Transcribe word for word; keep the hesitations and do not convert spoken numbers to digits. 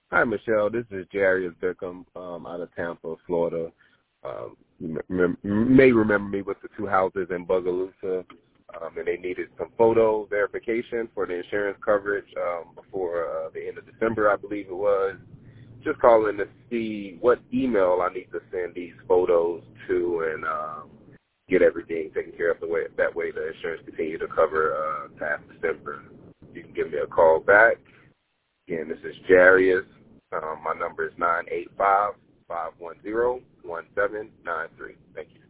Hi, Michelle. This is Jarius Bickham um, out of Tampa, Florida. Um, you m- may remember me with the two houses in Bogalusa, um, and they needed some photo verification for the insurance coverage um, before uh, the end of December, I believe it was. Just calling to see what email I need to send these photos to and um, get everything taken care of the way that way the insurance continue to cover uh, past December. You can give me a call back. Again, this is Jarius. Um, my number is nine eight five, five one zero, one seven nine three. Thank you.